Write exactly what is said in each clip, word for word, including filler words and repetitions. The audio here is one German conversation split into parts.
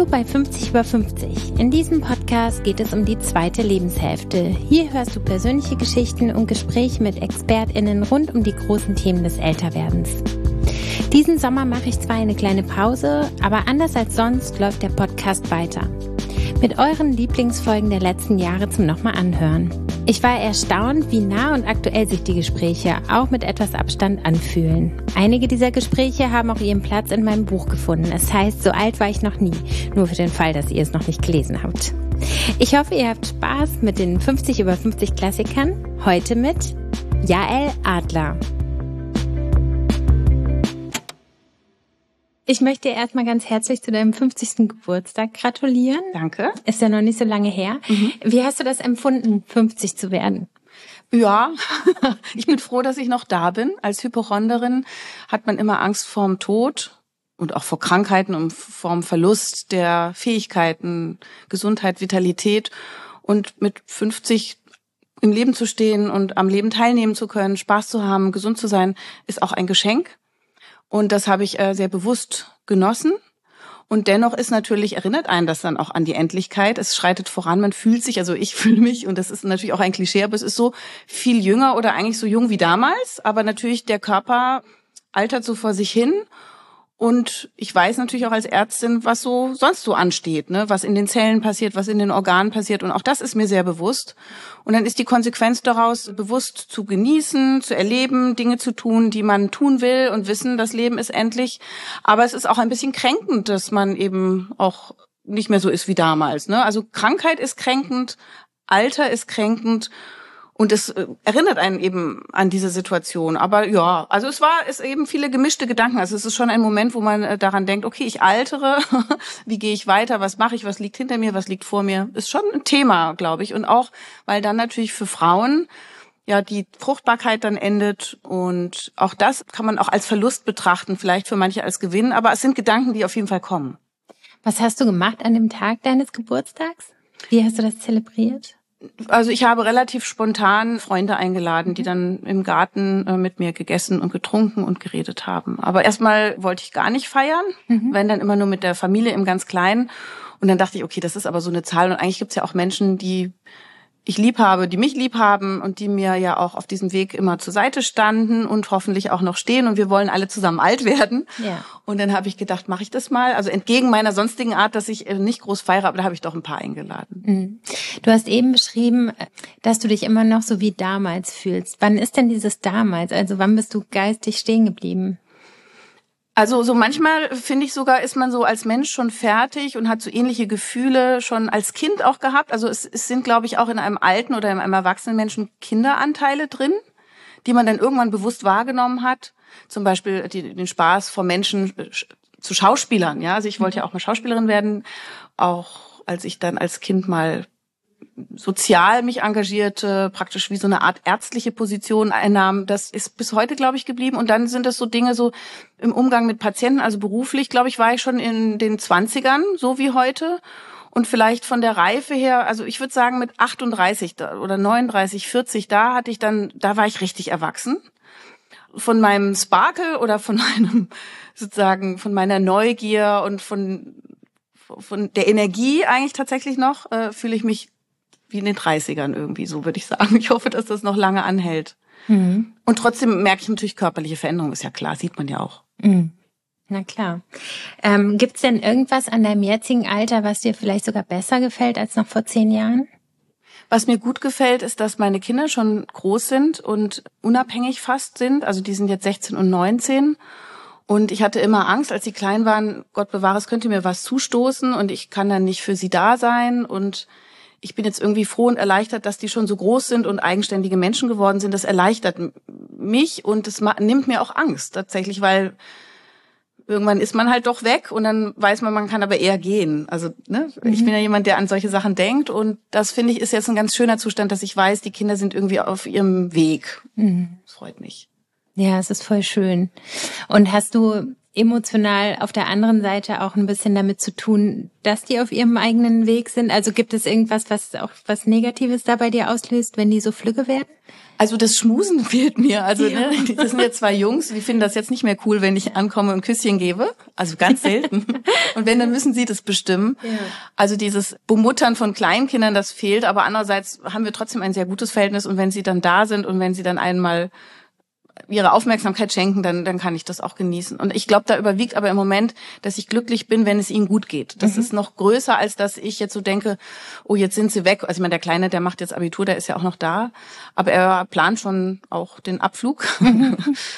Hallo bei fünfzig über fünfzig. In diesem Podcast geht es um die zweite Lebenshälfte. Hier hörst du persönliche Geschichten und Gespräche mit ExpertInnen rund um die großen Themen des Älterwerdens. Diesen Sommer mache ich zwar eine kleine Pause, aber anders als sonst läuft der Podcast weiter. Mit euren Lieblingsfolgen der letzten Jahre zum nochmal anhören. Ich war erstaunt, wie nah und aktuell sich die Gespräche auch mit etwas Abstand anfühlen. Einige dieser Gespräche haben auch ihren Platz in meinem Buch gefunden. Es heißt, so alt war ich noch nie, nur für den Fall, dass ihr es noch nicht gelesen habt. Ich hoffe, ihr habt Spaß mit den fünfzig über fünfzig Klassikern. Heute mit Jael Adler. Ich möchte dir erstmal ganz herzlich zu deinem fünfzigsten Geburtstag gratulieren. Danke. Ist ja noch nicht so lange her. Mhm. Wie hast du das empfunden, fünfzig zu werden? Ja, ich bin froh, dass ich noch da bin. Als Hypochonderin hat man immer Angst vorm Tod und auch vor Krankheiten und vorm Verlust der Fähigkeiten, Gesundheit, Vitalität. Und mit fünfzig im Leben zu stehen und am Leben teilnehmen zu können, Spaß zu haben, gesund zu sein, ist auch ein Geschenk. Und das habe ich äh, sehr bewusst genossen. Und dennoch ist natürlich, erinnert einen das dann auch an die Endlichkeit. Es schreitet voran, man fühlt sich, also ich fühle mich, und das ist natürlich auch ein Klischee, aber es ist so viel jünger oder eigentlich so jung wie damals. Aber natürlich, der Körper altert so vor sich hin. Und ich weiß natürlich auch als Ärztin, was so sonst so ansteht, ne? Was in den Zellen passiert, was in den Organen passiert. Und auch das ist mir sehr bewusst. Und dann ist die Konsequenz daraus, bewusst zu genießen, zu erleben, Dinge zu tun, die man tun will und wissen, das Leben ist endlich. Aber es ist auch ein bisschen kränkend, dass man eben auch nicht mehr so ist wie damals, ne? Also Krankheit ist kränkend, Alter ist kränkend. Und es erinnert einen eben an diese Situation. Aber ja, also es war es eben viele gemischte Gedanken. Also es ist schon ein Moment, wo man daran denkt, okay, ich altere, wie gehe ich weiter, was mache ich, was liegt hinter mir, was liegt vor mir. Ist schon ein Thema, glaube ich. Und auch, weil dann natürlich für Frauen ja die Fruchtbarkeit dann endet. Und auch das kann man auch als Verlust betrachten, vielleicht für manche als Gewinn. Aber es sind Gedanken, die auf jeden Fall kommen. Was hast du gemacht an dem Tag deines Geburtstags? Wie hast du das zelebriert? Also ich habe relativ spontan Freunde eingeladen, die dann im Garten äh, mit mir gegessen und getrunken und geredet haben. Aber erstmal wollte ich gar nicht feiern, mhm. wenn dann immer nur mit der Familie im ganz Kleinen. Und dann dachte ich, okay, das ist aber so eine Zahl. Und eigentlich gibt's ja auch Menschen, die ich lieb habe, die mich lieb haben und die mir ja auch auf diesem Weg immer zur Seite standen und hoffentlich auch noch stehen. Und wir wollen alle zusammen alt werden. Ja. Und dann habe ich gedacht, mache ich das mal. Also entgegen meiner sonstigen Art, dass ich nicht groß feiere, aber da habe ich doch ein paar eingeladen. Mhm. Du hast eben beschrieben, dass du dich immer noch so wie damals fühlst. Wann ist denn dieses damals? Also wann bist du geistig stehen geblieben? Also so manchmal finde ich sogar, ist man so als Mensch schon fertig und hat so ähnliche Gefühle schon als Kind auch gehabt. Also es, es sind, glaube ich, auch in einem alten oder in einem erwachsenen Menschen Kinderanteile drin, die man dann irgendwann bewusst wahrgenommen hat. Zum Beispiel die, den Spaß vor Menschen zu Schauspielern. Ja, also ich wollte ja auch mal Schauspielerin werden, auch als ich dann als Kind mal sozial mich engagierte, praktisch wie so eine Art ärztliche Position einnahm. Das ist bis heute, glaube ich, geblieben. Und dann sind das so Dinge so im Umgang mit Patienten, also beruflich, glaube ich, war ich schon in den Zwanzigern, so wie heute. Und vielleicht von der Reife her, also ich würde sagen mit achtunddreißig oder neununddreißig, vierzig, da hatte ich dann, da war ich richtig erwachsen. Von meinem Sparkle oder von meinem, sozusagen, von meiner Neugier und von, von der Energie eigentlich tatsächlich noch, äh, fühle ich mich wie in den dreißigern irgendwie, so würde ich sagen. Ich hoffe, dass das noch lange anhält. Mhm. Und trotzdem merke ich natürlich körperliche Veränderungen, ist ja klar, sieht man ja auch. Mhm. Na klar. Ähm, gibt's denn irgendwas an deinem jetzigen Alter, was dir vielleicht sogar besser gefällt als noch vor zehn Jahren? Was mir gut gefällt, ist, dass meine Kinder schon groß sind und unabhängig fast sind. Also die sind jetzt sechzehn und neunzehn. Und ich hatte immer Angst, als sie klein waren, Gott bewahre, es könnte mir was zustoßen und ich kann dann nicht für sie da sein. Und ich bin jetzt irgendwie froh und erleichtert, dass die schon so groß sind und eigenständige Menschen geworden sind. Das erleichtert mich und es nimmt mir auch Angst tatsächlich, weil irgendwann ist man halt doch weg und dann weiß man, man kann aber eher gehen. Also ne, mhm. ich bin ja jemand, der an solche Sachen denkt und das finde ich ist jetzt ein ganz schöner Zustand, dass ich weiß, die Kinder sind irgendwie auf ihrem Weg. Mhm. Das freut mich. Ja, es ist voll schön. Und hast du emotional auf der anderen Seite auch ein bisschen damit zu tun, dass die auf ihrem eigenen Weg sind? Also gibt es irgendwas, was auch was Negatives da bei dir auslöst, wenn die so flügge werden? Also das Schmusen fehlt mir. Also ja. ne, das sind ja zwei Jungs, die finden das jetzt nicht mehr cool, wenn ich ankomme und ein Küsschen gebe. Also ganz selten. Und wenn, dann müssen sie das bestimmen. Ja. Also dieses Bemuttern von Kleinkindern, das fehlt. Aber andererseits haben wir trotzdem ein sehr gutes Verhältnis. Und wenn sie dann da sind und wenn sie dann einmal ihre Aufmerksamkeit schenken, dann dann kann ich das auch genießen. Und ich glaube, da überwiegt aber im Moment, dass ich glücklich bin, wenn es ihnen gut geht. Das mhm. ist noch größer, als dass ich jetzt so denke, oh, jetzt sind sie weg. Also ich meine, der Kleine, der macht jetzt Abitur, der ist ja auch noch da. Aber er plant schon auch den Abflug. Mhm.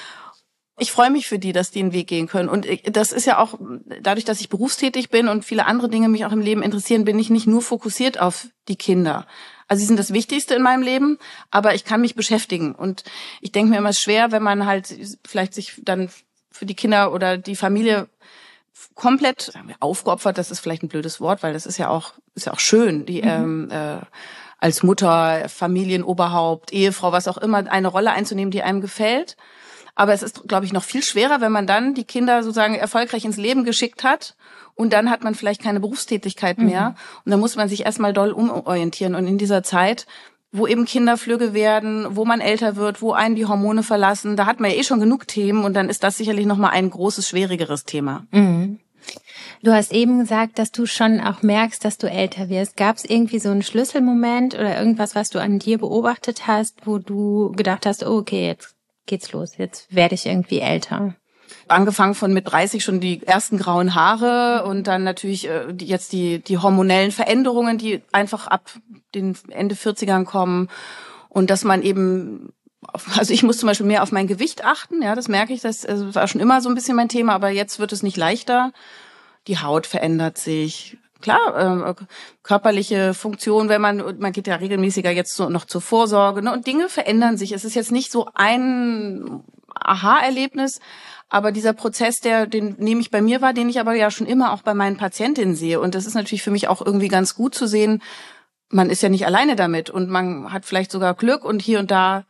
Ich freue mich für die, dass die einen Weg gehen können. Und das ist ja auch, dadurch, dass ich berufstätig bin und viele andere Dinge mich auch im Leben interessieren, bin ich nicht nur fokussiert auf die Kinder. Also sie sind das Wichtigste in meinem Leben, aber ich kann mich beschäftigen. Und ich denke mir immer, es ist schwer, wenn man halt vielleicht sich dann für die Kinder oder die Familie komplett sagen wir, aufgeopfert, das ist vielleicht ein blödes Wort, weil das ist ja auch ist ja auch schön, die mhm. ähm, äh, als Mutter, Familienoberhaupt, Ehefrau, was auch immer, eine Rolle einzunehmen, die einem gefällt. Aber es ist, glaube ich, noch viel schwerer, wenn man dann die Kinder sozusagen erfolgreich ins Leben geschickt hat und dann hat man vielleicht keine Berufstätigkeit mehr. Mhm. Und dann muss man sich erstmal doll umorientieren. Und in dieser Zeit, wo eben Kinder flügge werden, wo man älter wird, wo einen die Hormone verlassen, da hat man ja eh schon genug Themen und dann ist das sicherlich nochmal ein großes, schwierigeres Thema. Mhm. Du hast eben gesagt, dass du schon auch merkst, dass du älter wirst. Gab es irgendwie so einen Schlüsselmoment oder irgendwas, was du an dir beobachtet hast, wo du gedacht hast, oh, okay, jetzt geht's los, jetzt werde ich irgendwie älter? Angefangen von mit dreißig schon die ersten grauen Haare und dann natürlich äh, die, jetzt die die hormonellen Veränderungen, die einfach ab den Ende vierzigern kommen und dass man eben, also ich muss zum Beispiel mehr auf mein Gewicht achten, ja, das merke ich, das also war schon immer so ein bisschen mein Thema, aber jetzt wird es nicht leichter. Die Haut verändert sich. Klar, äh, körperliche Funktion, wenn man, man geht ja regelmäßiger jetzt so noch zur Vorsorge, ne, und Dinge verändern sich. Es ist jetzt nicht so ein Aha-Erlebnis, aber dieser Prozess, der, den nehme ich bei mir wahr, den ich aber ja schon immer auch bei meinen Patientinnen sehe. Und das ist natürlich für mich auch irgendwie ganz gut zu sehen, man ist ja nicht alleine damit und man hat vielleicht sogar Glück und hier und da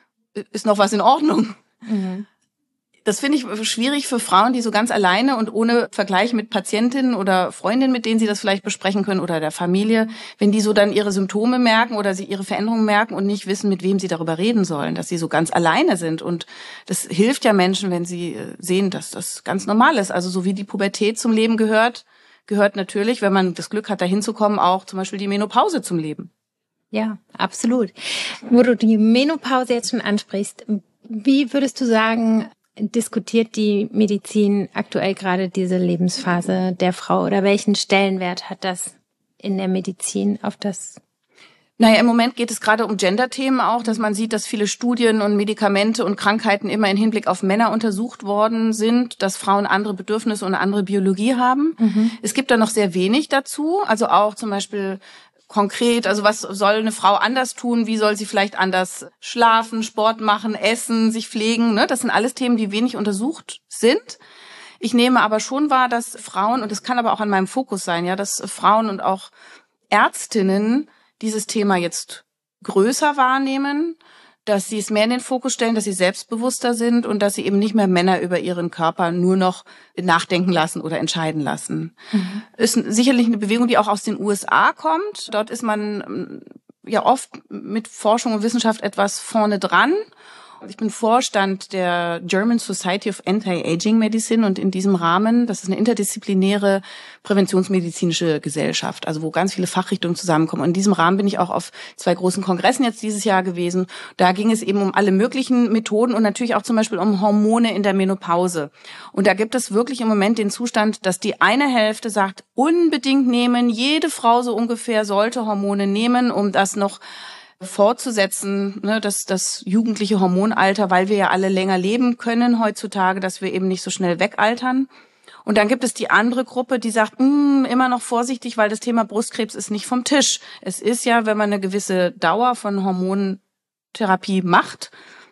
ist noch was in Ordnung. Mhm. Das finde ich schwierig für Frauen, die so ganz alleine und ohne Vergleich mit Patientinnen oder Freundinnen, mit denen sie das vielleicht besprechen können oder der Familie, wenn die so dann ihre Symptome merken oder sie ihre Veränderungen merken und nicht wissen, mit wem sie darüber reden sollen, dass sie so ganz alleine sind. Und das hilft ja Menschen, wenn sie sehen, dass das ganz normal ist. Also so wie die Pubertät zum Leben gehört, gehört natürlich, wenn man das Glück hat, da hinzukommen, auch zum Beispiel die Menopause zum Leben. Ja, absolut. Wo du die Menopause jetzt schon ansprichst, wie würdest du sagen, diskutiert die Medizin aktuell gerade diese Lebensphase der Frau oder welchen Stellenwert hat das in der Medizin auf das? Naja, im Moment geht es gerade um Gender-Themen auch, dass man sieht, dass viele Studien und Medikamente und Krankheiten immer in Hinblick auf Männer untersucht worden sind, dass Frauen andere Bedürfnisse und eine andere Biologie haben. Mhm. Es gibt da noch sehr wenig dazu, also auch zum Beispiel konkret, also was soll eine Frau anders tun? Wie soll sie vielleicht anders schlafen, Sport machen, essen, sich pflegen? Ne? Das sind alles Themen, die wenig untersucht sind. Ich nehme aber schon wahr, dass Frauen, und das kann aber auch an meinem Fokus sein, ja, dass Frauen und auch Ärztinnen dieses Thema jetzt größer wahrnehmen, dass sie es mehr in den Fokus stellen, dass sie selbstbewusster sind und dass sie eben nicht mehr Männer über ihren Körper nur noch nachdenken lassen oder entscheiden lassen. Mhm. Ist sicherlich eine Bewegung, die auch aus den U S A kommt. Dort ist man ja oft mit Forschung und Wissenschaft etwas vorne dran. Ich bin Vorstand der German Society of Anti-Aging Medicine und in diesem Rahmen, das ist eine interdisziplinäre präventionsmedizinische Gesellschaft, also wo ganz viele Fachrichtungen zusammenkommen. Und in diesem Rahmen bin ich auch auf zwei großen Kongressen jetzt dieses Jahr gewesen. Da ging es eben um alle möglichen Methoden und natürlich auch zum Beispiel um Hormone in der Menopause. Und da gibt es wirklich im Moment den Zustand, dass die eine Hälfte sagt, unbedingt nehmen, jede Frau so ungefähr sollte Hormone nehmen, um das noch fortzusetzen, ne, das, das jugendliche Hormonalter, weil wir ja alle länger leben können heutzutage, dass wir eben nicht so schnell wegaltern. Und dann gibt es die andere Gruppe, die sagt, immer noch vorsichtig, weil das Thema Brustkrebs ist nicht vom Tisch. Es ist ja, wenn man eine gewisse Dauer von Hormontherapie macht, das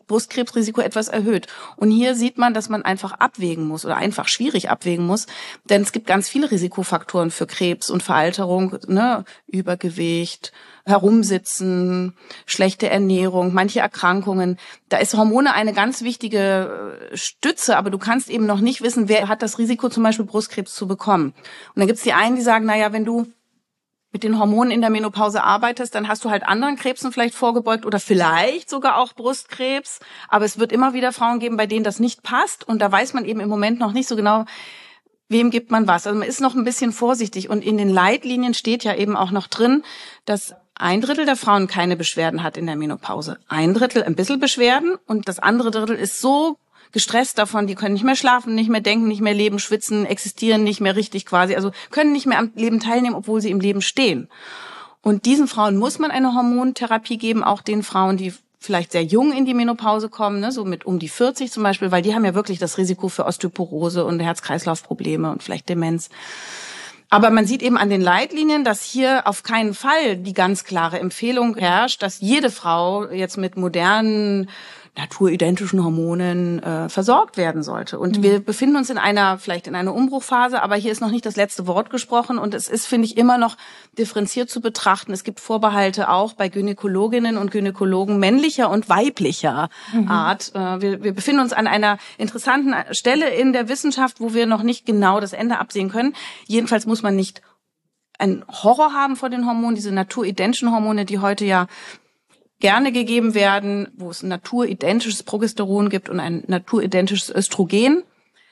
Brustkrebsrisiko etwas erhöht. Und hier sieht man, dass man einfach abwägen muss oder einfach schwierig abwägen muss, denn es gibt ganz viele Risikofaktoren für Krebs und Veralterung, ne? Übergewicht, Herumsitzen, schlechte Ernährung, manche Erkrankungen. Da ist Hormone eine ganz wichtige Stütze, aber du kannst eben noch nicht wissen, wer hat das Risiko, zum Beispiel Brustkrebs zu bekommen. Und dann gibt es die einen, die sagen, naja, wenn du mit den Hormonen in der Menopause arbeitest, dann hast du halt anderen Krebsen vielleicht vorgebeugt oder vielleicht sogar auch Brustkrebs. Aber es wird immer wieder Frauen geben, bei denen das nicht passt. Und da weiß man eben im Moment noch nicht so genau, wem gibt man was. Also man ist noch ein bisschen vorsichtig. Und in den Leitlinien steht ja eben auch noch drin, dass ein Drittel der Frauen keine Beschwerden hat in der Menopause. Ein Drittel ein bisschen Beschwerden und das andere Drittel ist so gestresst davon, die können nicht mehr schlafen, nicht mehr denken, nicht mehr leben, schwitzen, existieren nicht mehr richtig quasi, also können nicht mehr am Leben teilnehmen, obwohl sie im Leben stehen. Und diesen Frauen muss man eine Hormontherapie geben, auch den Frauen, die vielleicht sehr jung in die Menopause kommen, ne, so mit um die vierzig zum Beispiel, weil die haben ja wirklich das Risiko für Osteoporose und Herz-Kreislauf-Probleme und vielleicht Demenz. Aber man sieht eben an den Leitlinien, dass hier auf keinen Fall die ganz klare Empfehlung herrscht, dass jede Frau jetzt mit modernen naturidentischen Hormonen äh, versorgt werden sollte. Und mhm. wir befinden uns in einer, vielleicht in einer Umbruchphase, aber hier ist noch nicht das letzte Wort gesprochen und es ist, finde ich, immer noch differenziert zu betrachten. Es gibt Vorbehalte auch bei Gynäkologinnen und Gynäkologen männlicher und weiblicher mhm. Art. Äh, wir, wir befinden uns an einer interessanten Stelle in der Wissenschaft, wo wir noch nicht genau das Ende absehen können. Jedenfalls muss man nicht einen Horror haben vor den Hormonen, diese naturidentischen Hormone, die heute ja gerne gegeben werden, wo es ein naturidentisches Progesteron gibt und ein naturidentisches Östrogen.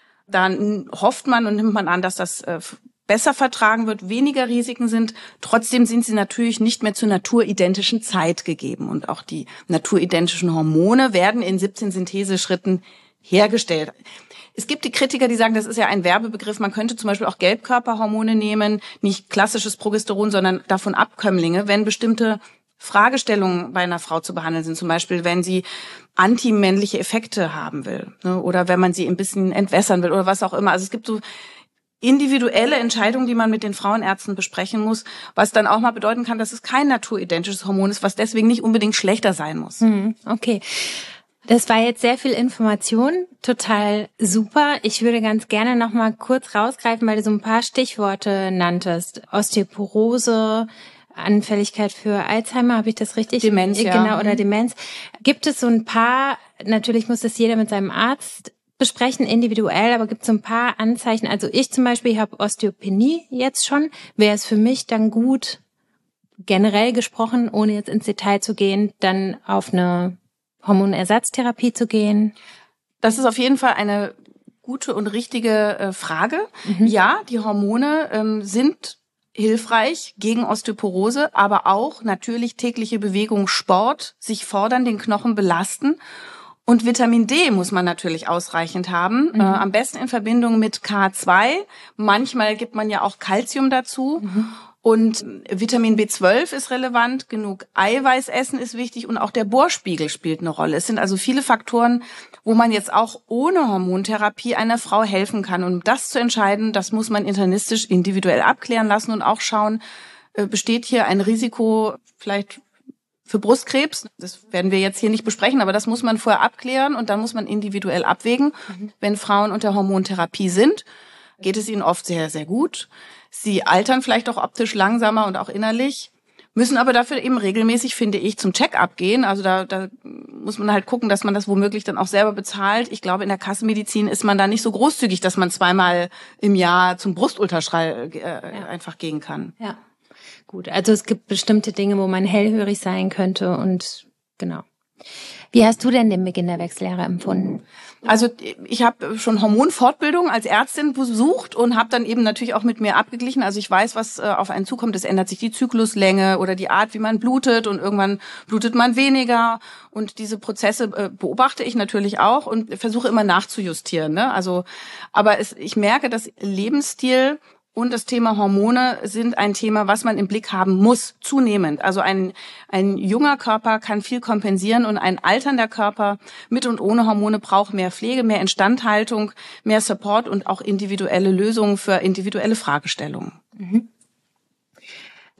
Dann hofft man und nimmt man an, dass das äh, besser vertragen wird, weniger Risiken sind. Trotzdem sind sie natürlich nicht mehr zur naturidentischen Zeit gegeben. Und auch die naturidentischen Hormone werden in siebzehn Syntheseschritten hergestellt. Es gibt die Kritiker, die sagen, das ist ja ein Werbebegriff. Man könnte zum Beispiel auch Gelbkörperhormone nehmen, nicht klassisches Progesteron, sondern davon Abkömmlinge, wenn bestimmte Fragestellungen bei einer Frau zu behandeln sind, zum Beispiel, wenn sie antimännliche Effekte haben will, ne, oder wenn man sie ein bisschen entwässern will oder was auch immer. Also es gibt so individuelle Entscheidungen, die man mit den Frauenärzten besprechen muss, was dann auch mal bedeuten kann, dass es kein naturidentisches Hormon ist, was deswegen nicht unbedingt schlechter sein muss. Hm, okay. Das war jetzt sehr viel Information, total super. Ich würde ganz gerne noch mal kurz rausgreifen, weil du so ein paar Stichworte nanntest. Osteoporose, Anfälligkeit für Alzheimer, habe ich das richtig? Demenz, ja. Genau, oder Demenz. Gibt es so ein paar, natürlich muss das jeder mit seinem Arzt besprechen, individuell, aber gibt es so ein paar Anzeichen? Also ich zum Beispiel habe Osteopenie jetzt schon. Wäre es für mich dann gut, generell gesprochen, ohne jetzt ins Detail zu gehen, dann auf eine Hormonersatztherapie zu gehen? Das ist auf jeden Fall eine gute und richtige äh, Frage. Mhm. Ja, die Hormone ähm, sind hilfreich gegen Osteoporose, aber auch natürlich tägliche Bewegung, Sport, sich fordern, den Knochen belasten. Und Vitamin D muss man natürlich ausreichend haben, mhm. äh, am besten in Verbindung mit K zwei. Manchmal gibt man ja auch Calcium dazu. Mhm. Und Vitamin B zwölf ist relevant, genug Eiweiß essen ist wichtig und auch der Bohrspiegel spielt eine Rolle. Es sind also viele Faktoren, wo man jetzt auch ohne Hormontherapie einer Frau helfen kann. Und um das zu entscheiden, das muss man internistisch individuell abklären lassen und auch schauen, besteht hier ein Risiko vielleicht für Brustkrebs. Das werden wir jetzt hier nicht besprechen, aber das muss man vorher abklären und dann muss man individuell abwägen. Mhm. Wenn Frauen unter Hormontherapie sind, geht es ihnen oft sehr, sehr gut. Sie altern vielleicht auch optisch langsamer und auch innerlich, müssen aber dafür eben regelmäßig, finde ich, zum Check-up gehen. Also da, da muss man halt gucken, dass man das womöglich dann auch selber bezahlt. Ich glaube, in der Kassenmedizin ist man da nicht so großzügig, dass man zweimal im Jahr zum Brustultraschall äh, ja. einfach gehen kann. Ja, gut. Also es gibt bestimmte Dinge, wo man hellhörig sein könnte und genau. Wie hast du denn den Beginn der Wechseljahre empfunden? Also ich habe schon Hormonfortbildung als Ärztin besucht und habe dann eben natürlich auch mit mir abgeglichen. Also ich weiß, was äh, auf einen zukommt. Es ändert sich die Zykluslänge oder die Art, wie man blutet und irgendwann blutet man weniger. Und diese Prozesse äh, beobachte ich natürlich auch und versuche immer nachzujustieren. Ne? Also, aber es, ich merke, dass Lebensstil und das Thema Hormone sind ein Thema, was man im Blick haben muss, zunehmend. Also ein, ein junger Körper kann viel kompensieren und ein alternder Körper mit und ohne Hormone braucht mehr Pflege, mehr Instandhaltung, mehr Support und auch individuelle Lösungen für individuelle Fragestellungen. Mhm.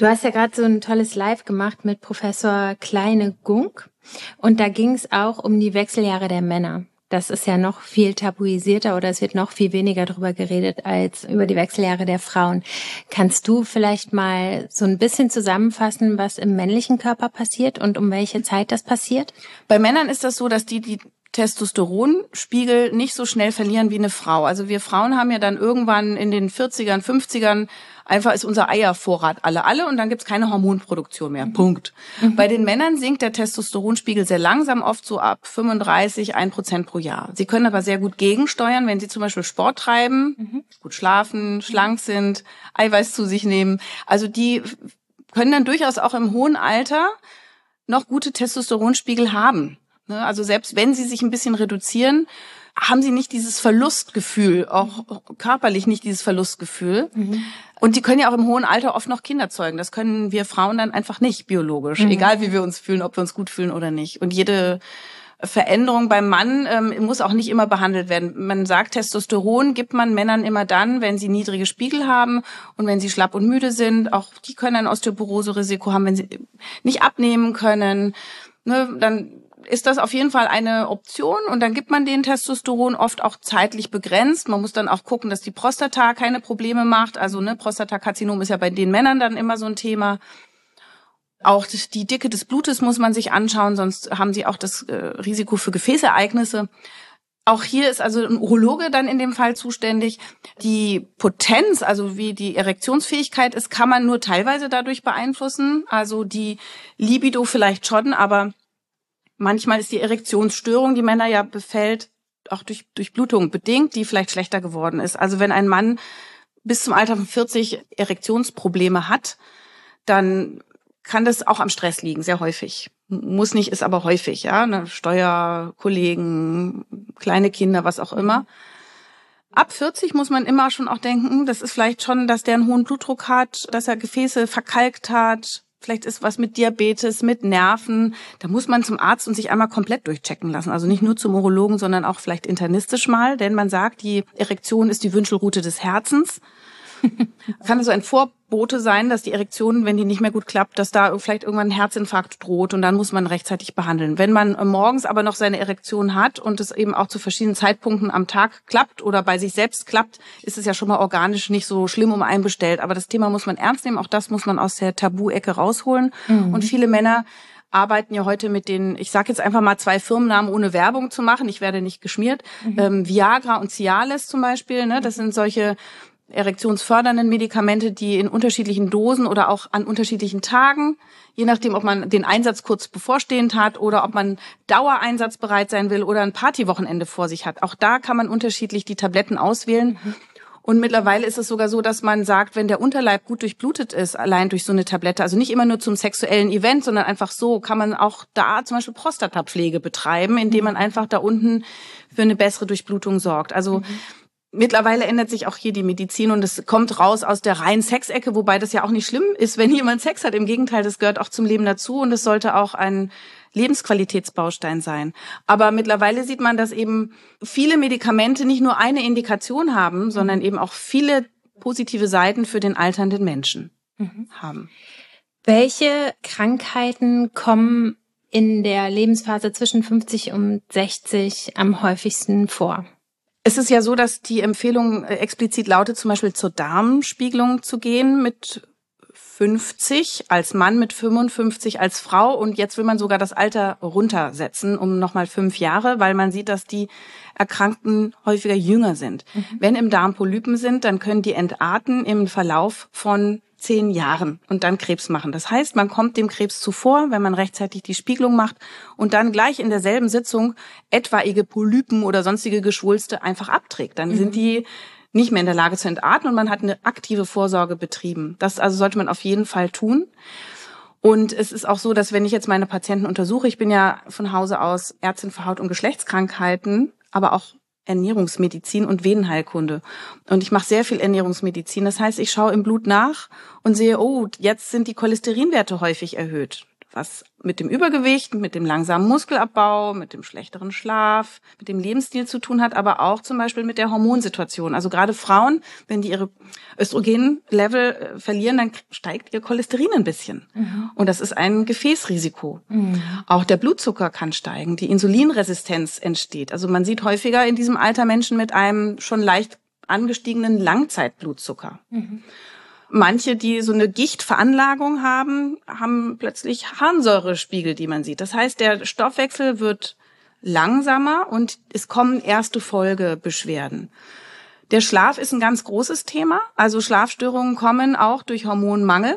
Du hast ja gerade so ein tolles Live gemacht mit Professor Kleine-Gunk und da ging es auch um die Wechseljahre der Männer. Das ist ja noch viel tabuisierter oder es wird noch viel weniger darüber geredet als über die Wechseljahre der Frauen. Kannst du vielleicht mal so ein bisschen zusammenfassen, was im männlichen Körper passiert und um welche Zeit das passiert? Bei Männern ist das so, dass die die Testosteronspiegel nicht so schnell verlieren wie eine Frau. Also wir Frauen haben ja dann irgendwann in den vierzigern, fünfzigern einfach ist unser Eiervorrat alle, alle und dann gibt's keine Hormonproduktion mehr. Mhm. Punkt. Mhm. Bei den Männern sinkt der Testosteronspiegel sehr langsam, oft so ab fünfunddreißig, ein Prozent pro Jahr. Sie können aber sehr gut gegensteuern, wenn sie zum Beispiel Sport treiben, mhm. gut schlafen, schlank sind, Eiweiß zu sich nehmen. Also die können dann durchaus auch im hohen Alter noch gute Testosteronspiegel haben. Also selbst wenn sie sich ein bisschen reduzieren, haben sie nicht dieses Verlustgefühl, auch körperlich nicht dieses Verlustgefühl. Mhm. Und die können ja auch im hohen Alter oft noch Kinder zeugen. Das können wir Frauen dann einfach nicht biologisch, mhm. egal wie wir uns fühlen, ob wir uns gut fühlen oder nicht. Und jede Veränderung beim Mann ähm, muss auch nicht immer behandelt werden. Man sagt, Testosteron gibt man Männern immer dann, wenn sie niedrige Spiegel haben und wenn sie schlapp und müde sind. Auch die können ein Osteoporose-Risiko haben, wenn sie nicht abnehmen können. Ne, dann ist das auf jeden Fall eine Option und dann gibt man den Testosteron oft auch zeitlich begrenzt. Man muss dann auch gucken, dass die Prostata keine Probleme macht. Also ne, Prostatakarzinom ist ja bei den Männern dann immer so ein Thema. Auch die Dicke des Blutes muss man sich anschauen, sonst haben sie auch das äh, Risiko für Gefäßereignisse. Auch hier ist also ein Urologe dann in dem Fall zuständig. Die Potenz, also wie die Erektionsfähigkeit ist, kann man nur teilweise dadurch beeinflussen. Also die Libido vielleicht schon, aber manchmal ist die Erektionsstörung, die Männer ja befällt, auch durch Durchblutung bedingt, die vielleicht schlechter geworden ist. Also wenn ein Mann bis zum Alter von vierzig Erektionsprobleme hat, dann kann das auch am Stress liegen, sehr häufig. Muss nicht, ist aber häufig, ja. Ne? Steuerkollegen, kleine Kinder, was auch immer. Ab vierzig muss man immer schon auch denken, das ist vielleicht schon, dass der einen hohen Blutdruck hat, dass er Gefäße verkalkt hat. Vielleicht ist was mit Diabetes, mit Nerven. Da muss man zum Arzt und sich einmal komplett durchchecken lassen. Also nicht nur zum Urologen, sondern auch vielleicht internistisch mal. Denn man sagt, die Erektion ist die Wünschelrute des Herzens. Kann also ein Vorbote sein, dass die Erektion, wenn die nicht mehr gut klappt, dass da vielleicht irgendwann ein Herzinfarkt droht und dann muss man rechtzeitig behandeln. Wenn man morgens aber noch seine Erektion hat und es eben auch zu verschiedenen Zeitpunkten am Tag klappt oder bei sich selbst klappt, ist es ja schon mal organisch nicht so schlimm um einen bestellt. Aber das Thema muss man ernst nehmen, auch das muss man aus der Tabu-Ecke rausholen. Mhm. Und viele Männer arbeiten ja heute mit den, ich sage jetzt einfach mal zwei Firmennamen, ohne Werbung zu machen, ich werde nicht geschmiert, mhm. ähm, Viagra und Cialis zum Beispiel, ne? Das sind solche erektionsfördernden Medikamente, die in unterschiedlichen Dosen oder auch an unterschiedlichen Tagen, je nachdem, ob man den Einsatz kurz bevorstehend hat oder ob man dauereinsatzbereit sein will oder ein Partywochenende vor sich hat. Auch da kann man unterschiedlich die Tabletten auswählen. Mhm. Und mittlerweile ist es sogar so, dass man sagt, wenn der Unterleib gut durchblutet ist, allein durch so eine Tablette, also nicht immer nur zum sexuellen Event, sondern einfach so, kann man auch da zum Beispiel Prostatapflege betreiben, indem man einfach da unten für eine bessere Durchblutung sorgt. Also mhm. Mittlerweile ändert sich auch hier die Medizin und es kommt raus aus der reinen Sexecke, wobei das ja auch nicht schlimm ist, wenn jemand Sex hat. Im Gegenteil, das gehört auch zum Leben dazu und es sollte auch ein Lebensqualitätsbaustein sein. Aber mittlerweile sieht man, dass eben viele Medikamente nicht nur eine Indikation haben, sondern eben auch viele positive Seiten für den alternden Menschen mhm. haben. Welche Krankheiten kommen in der Lebensphase zwischen fünfzig und sechzig am häufigsten vor? Es ist ja so, dass die Empfehlung explizit lautet, zum Beispiel zur Darmspiegelung zu gehen mit fünfzig als Mann, mit fünfundfünfzig als Frau. Und jetzt will man sogar das Alter runtersetzen um nochmal fünf Jahre, weil man sieht, dass die Erkrankten häufiger jünger sind. Mhm. Wenn im Darm Polypen sind, dann können die entarten im Verlauf von zehn Jahren und dann Krebs machen. Das heißt, man kommt dem Krebs zuvor, wenn man rechtzeitig die Spiegelung macht und dann gleich in derselben Sitzung etwaige Polypen oder sonstige Geschwulste einfach abträgt. Dann mhm. sind die nicht mehr in der Lage zu entarten und man hat eine aktive Vorsorge betrieben. Das also sollte man auf jeden Fall tun. Und es ist auch so, dass wenn ich jetzt meine Patienten untersuche, ich bin ja von Hause aus Ärztin für Haut- und Geschlechtskrankheiten, aber auch Ernährungsmedizin und Venenheilkunde. Und ich mache sehr viel Ernährungsmedizin. Das heißt, ich schaue im Blut nach und sehe, oh, jetzt sind die Cholesterinwerte häufig erhöht. was mit dem Übergewicht, mit dem langsamen Muskelabbau, mit dem schlechteren Schlaf, mit dem Lebensstil zu tun hat, aber auch zum Beispiel mit der Hormonsituation. Also gerade Frauen, wenn die ihre Östrogenlevel verlieren, dann steigt ihr Cholesterin ein bisschen. Mhm. Und das ist ein Gefäßrisiko. Mhm. Auch der Blutzucker kann steigen, die Insulinresistenz entsteht. Also man sieht häufiger in diesem Alter Menschen mit einem schon leicht angestiegenen Langzeitblutzucker. Mhm. Manche, die so eine Gichtveranlagung haben, haben plötzlich Harnsäurespiegel, die man sieht. Das heißt, der Stoffwechsel wird langsamer und es kommen erste Folgebeschwerden. Der Schlaf ist ein ganz großes Thema. Also Schlafstörungen kommen auch durch Hormonmangel.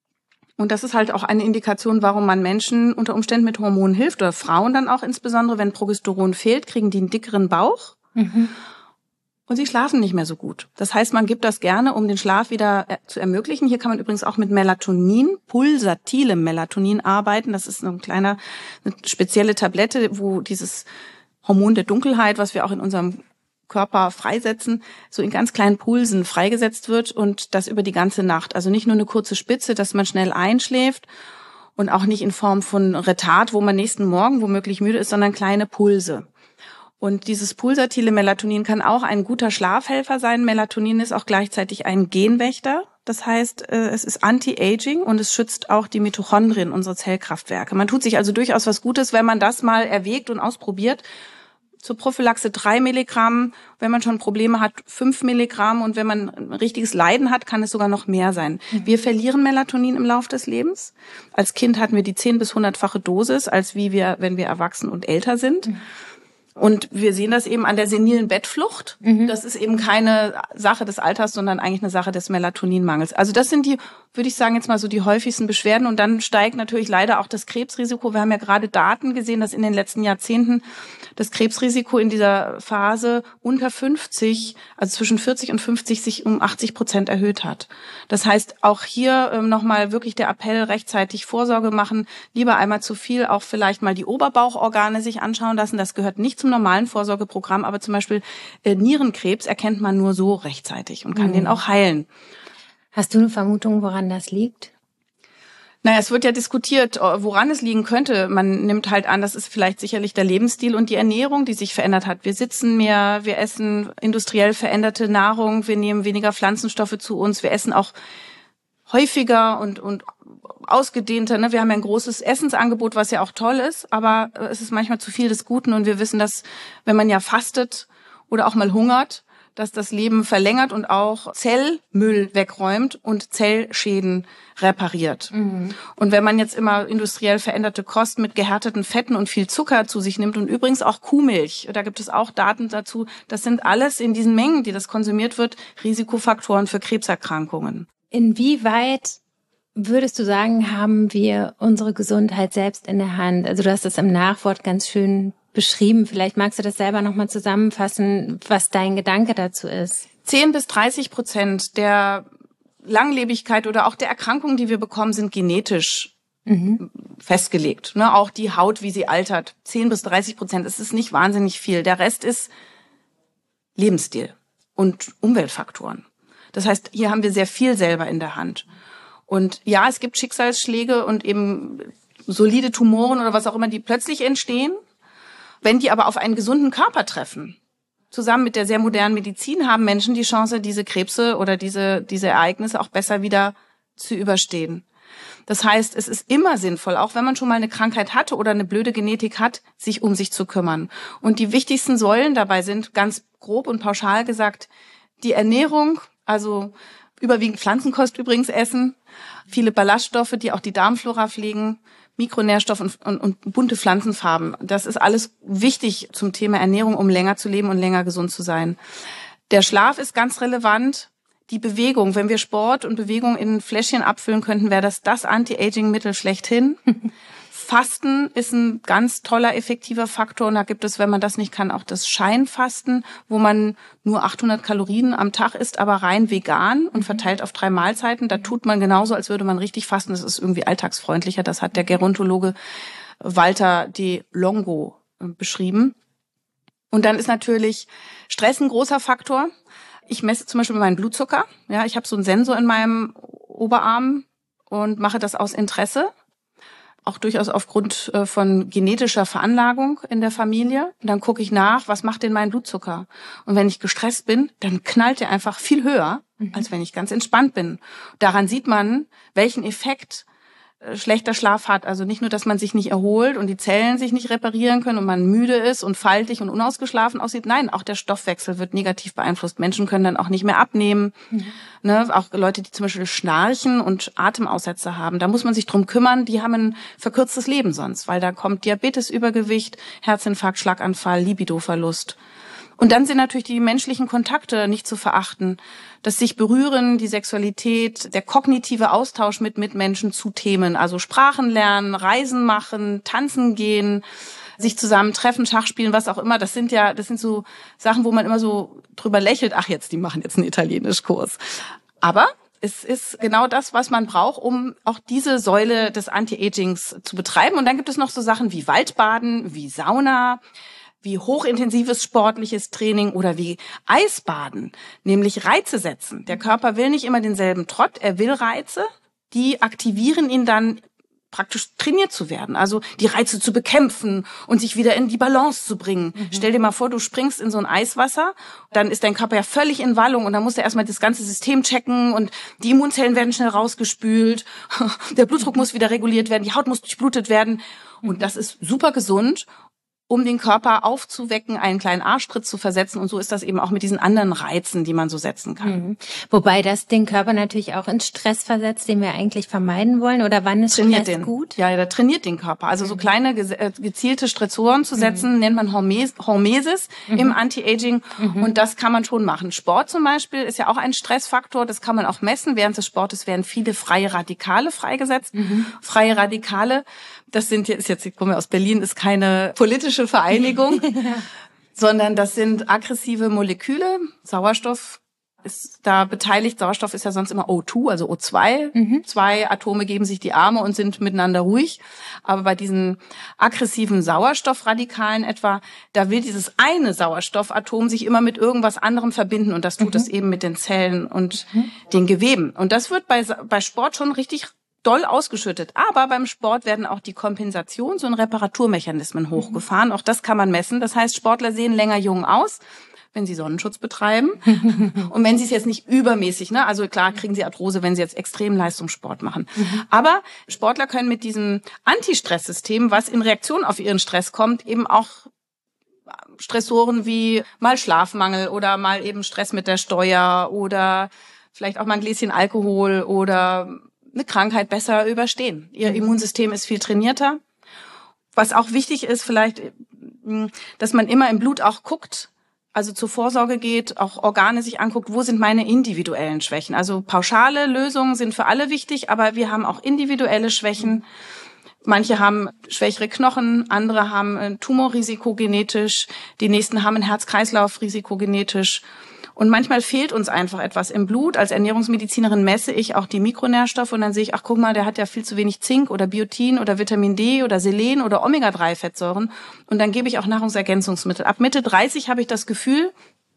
Und das ist halt auch eine Indikation, warum man Menschen unter Umständen mit Hormonen hilft. Oder Frauen dann auch insbesondere, wenn Progesteron fehlt, kriegen die einen dickeren Bauch. Mhm. Und sie schlafen nicht mehr so gut. Das heißt, man gibt das gerne, um den Schlaf wieder zu ermöglichen. Hier kann man übrigens auch mit Melatonin, pulsatilem Melatonin arbeiten. Das ist ein kleiner, eine spezielle Tablette, wo dieses Hormon der Dunkelheit, was wir auch in unserem Körper freisetzen, so in ganz kleinen Pulsen freigesetzt wird und das über die ganze Nacht. Also nicht nur eine kurze Spitze, dass man schnell einschläft und auch nicht in Form von Retard, wo man nächsten Morgen womöglich müde ist, sondern kleine Pulse. Und dieses pulsatile Melatonin kann auch ein guter Schlafhelfer sein. Melatonin ist auch gleichzeitig ein Genwächter. Das heißt, es ist Anti-Aging und es schützt auch die Mitochondrien, unsere Zellkraftwerke. Man tut sich also durchaus was Gutes, wenn man das mal erwägt und ausprobiert. Zur Prophylaxe drei Milligramm, wenn man schon Probleme hat, fünf Milligramm und wenn man ein richtiges Leiden hat, kann es sogar noch mehr sein. Mhm. Wir verlieren Melatonin im Laufe des Lebens. Als Kind hatten wir die zehn- bis hundertfache Dosis, als wie wir, wenn wir erwachsen und älter sind. Mhm. Und wir sehen das eben an der senilen Bettflucht. Mhm. Das ist eben keine Sache des Alters, sondern eigentlich eine Sache des Melatoninmangels. Also das sind die, würde ich sagen, jetzt mal so die häufigsten Beschwerden. Und dann steigt natürlich leider auch das Krebsrisiko. Wir haben ja gerade Daten gesehen, dass in den letzten Jahrzehnten das Krebsrisiko in dieser Phase unter fünfzig, also zwischen vierzig und fünfzig, sich um achtzig Prozent erhöht hat. Das heißt, auch hier ähm, nochmal wirklich der Appell, rechtzeitig Vorsorge machen. Lieber einmal zu viel, auch vielleicht mal die Oberbauchorgane sich anschauen lassen. Das gehört nicht zum normalen Vorsorgeprogramm, aber zum Beispiel äh, Nierenkrebs erkennt man nur so rechtzeitig und kann mhm. den auch heilen. Hast du eine Vermutung, woran das liegt? Naja, es wird ja diskutiert, woran es liegen könnte. Man nimmt halt an, das ist vielleicht sicherlich der Lebensstil und die Ernährung, die sich verändert hat. Wir sitzen mehr, wir essen industriell veränderte Nahrung, wir nehmen weniger Pflanzenstoffe zu uns, wir essen auch häufiger und und ausgedehnter. Ne? Wir haben ja ein großes Essensangebot, was ja auch toll ist, aber es ist manchmal zu viel des Guten und wir wissen, dass wenn man ja fastet oder auch mal hungert, dass das Leben verlängert und auch Zellmüll wegräumt und Zellschäden repariert. Mhm. Und wenn man jetzt immer industriell veränderte Kost mit gehärteten Fetten und viel Zucker zu sich nimmt und übrigens auch Kuhmilch, da gibt es auch Daten dazu, das sind alles in diesen Mengen, die das konsumiert wird, Risikofaktoren für Krebserkrankungen. Inwieweit würdest du sagen, haben wir unsere Gesundheit selbst in der Hand? Also du hast es im Nachwort ganz schön beschrieben. Vielleicht magst du das selber nochmal zusammenfassen, was dein Gedanke dazu ist. zehn bis dreißig Prozent der Langlebigkeit oder auch der Erkrankungen, die wir bekommen, sind genetisch mhm. festgelegt. Ne, auch die Haut, wie sie altert. zehn bis dreißig Prozent. Es ist nicht wahnsinnig viel. Der Rest ist Lebensstil und Umweltfaktoren. Das heißt, hier haben wir sehr viel selber in der Hand. Und ja, es gibt Schicksalsschläge und eben solide Tumoren oder was auch immer, die plötzlich entstehen. Wenn die aber auf einen gesunden Körper treffen, zusammen mit der sehr modernen Medizin, haben Menschen die Chance, diese Krebse oder diese, diese Ereignisse auch besser wieder zu überstehen. Das heißt, es ist immer sinnvoll, auch wenn man schon mal eine Krankheit hatte oder eine blöde Genetik hat, sich um sich zu kümmern. Und die wichtigsten Säulen dabei sind, ganz grob und pauschal gesagt, die Ernährung, also überwiegend Pflanzenkost übrigens essen, viele Ballaststoffe, die auch die Darmflora pflegen, Mikronährstoffe und, und, und bunte Pflanzenfarben. Das ist alles wichtig zum Thema Ernährung, um länger zu leben und länger gesund zu sein. Der Schlaf ist ganz relevant. Die Bewegung, wenn wir Sport und Bewegung in Fläschchen abfüllen könnten, wäre das das Anti-Aging-Mittel schlechthin. Fasten ist ein ganz toller, effektiver Faktor. Und da gibt es, wenn man das nicht kann, auch das Scheinfasten, wo man nur achthundert Kalorien am Tag isst, aber rein vegan und verteilt auf drei Mahlzeiten. Da tut man genauso, als würde man richtig fasten. Das ist irgendwie alltagsfreundlicher. Das hat der Gerontologe Walter de Longo beschrieben. Und dann ist natürlich Stress ein großer Faktor. Ich messe zum Beispiel meinen Blutzucker. Ja, ich habe so einen Sensor in meinem Oberarm und mache das aus Interesse. auch durchaus aufgrund von genetischer Veranlagung in der Familie. Und dann gucke ich nach, was macht denn mein Blutzucker? Und wenn ich gestresst bin, dann knallt der einfach viel höher, mhm. als wenn ich ganz entspannt bin. Daran sieht man, welchen Effekt schlechter Schlaf hat. Also nicht nur, dass man sich nicht erholt und die Zellen sich nicht reparieren können und man müde ist und faltig und unausgeschlafen aussieht. Nein, auch der Stoffwechsel wird negativ beeinflusst. Menschen können dann auch nicht mehr abnehmen. Mhm. Ne, auch Leute, die zum Beispiel Schnarchen und Atemaussetzer haben, da muss man sich drum kümmern. Die haben ein verkürztes Leben sonst, weil da kommt Diabetes, Übergewicht, Herzinfarkt, Schlaganfall, Libidoverlust. Und dann sind natürlich die menschlichen Kontakte nicht zu verachten. Das sich berühren, die Sexualität, der kognitive Austausch mit Mitmenschen zu Themen. Also Sprachen lernen, Reisen machen, tanzen gehen, sich zusammen treffen, Schach spielen, was auch immer. Das sind ja, das sind so Sachen, wo man immer so drüber lächelt. Ach, jetzt, die machen jetzt einen Italienischkurs. Aber es ist genau das, was man braucht, um auch diese Säule des Anti-Agings zu betreiben. Und dann gibt es noch so Sachen wie Waldbaden, wie Sauna, wie hochintensives sportliches Training oder wie Eisbaden, nämlich Reize setzen. Der Körper will nicht immer denselben Trott, er will Reize, die aktivieren ihn dann praktisch trainiert zu werden, also die Reize zu bekämpfen und sich wieder in die Balance zu bringen. Mhm. Stell dir mal vor, du springst in so ein Eiswasser, dann ist dein Körper ja völlig in Wallung und dann musst du erstmal das ganze System checken und die Immunzellen werden schnell rausgespült, der Blutdruck muss wieder reguliert werden, die Haut muss durchblutet werden und das ist super gesund, um den Körper aufzuwecken, einen kleinen Arschtritt zu versetzen. Und so ist das eben auch mit diesen anderen Reizen, die man so setzen kann. Mhm. Wobei das den Körper natürlich auch in Stress versetzt, den wir eigentlich vermeiden wollen. Oder wann ist trainiert Stress den. gut? Ja, der trainiert den Körper. Also mhm. so kleine gezielte Stressoren zu setzen, mhm. nennt man Hormes- Hormesis mhm. im Anti-Aging. Mhm. Und das kann man schon machen. Sport zum Beispiel ist ja auch ein Stressfaktor. Das kann man auch messen. Während des Sportes werden viele freie Radikale freigesetzt. Mhm. Freie Radikale, das sind jetzt, jetzt ich komme aus Berlin, ist keine politische Vereinigung, ja. sondern das sind aggressive Moleküle. Sauerstoff ist da beteiligt. Sauerstoff ist ja sonst immer O zwei, also O zwei. Mhm. Zwei Atome geben sich die Arme und sind miteinander ruhig. Aber bei diesen aggressiven Sauerstoffradikalen etwa, da will dieses eine Sauerstoffatom sich immer mit irgendwas anderem verbinden. Und das tut mhm. es eben mit den Zellen und mhm. den Geweben. Und das wird bei, bei Sport schon richtig doll ausgeschüttet. Aber beim Sport werden auch die Kompensations- und Reparaturmechanismen hochgefahren. Auch das kann man messen. Das heißt, Sportler sehen länger jung aus, wenn sie Sonnenschutz betreiben. Und wenn sie es jetzt nicht übermäßig, ne, also klar kriegen sie Arthrose, wenn sie jetzt Extremleistungssport machen. Mhm. Aber Sportler können mit diesem Anti-Stress-System, was in Reaktion auf ihren Stress kommt, eben auch Stressoren wie mal Schlafmangel oder mal eben Stress mit der Steuer oder vielleicht auch mal ein Gläschen Alkohol oder eine Krankheit besser überstehen. Ihr Immunsystem ist viel trainierter. Was auch wichtig ist, vielleicht, dass man immer im Blut auch guckt, also zur Vorsorge geht, auch Organe sich anguckt, wo sind meine individuellen Schwächen. Also pauschale Lösungen sind für alle wichtig, aber wir haben auch individuelle Schwächen. Manche haben schwächere Knochen, andere haben ein Tumorrisiko genetisch, die nächsten haben ein Herz-Kreislauf-Risiko genetisch. Und manchmal fehlt uns einfach etwas im Blut. Als Ernährungsmedizinerin messe ich auch die Mikronährstoffe und dann sehe ich, ach guck mal, der hat ja viel zu wenig Zink oder Biotin oder Vitamin D oder Selen oder Omega drei Fettsäuren. Und dann gebe ich auch Nahrungsergänzungsmittel. Ab Mitte dreißig habe ich das Gefühl,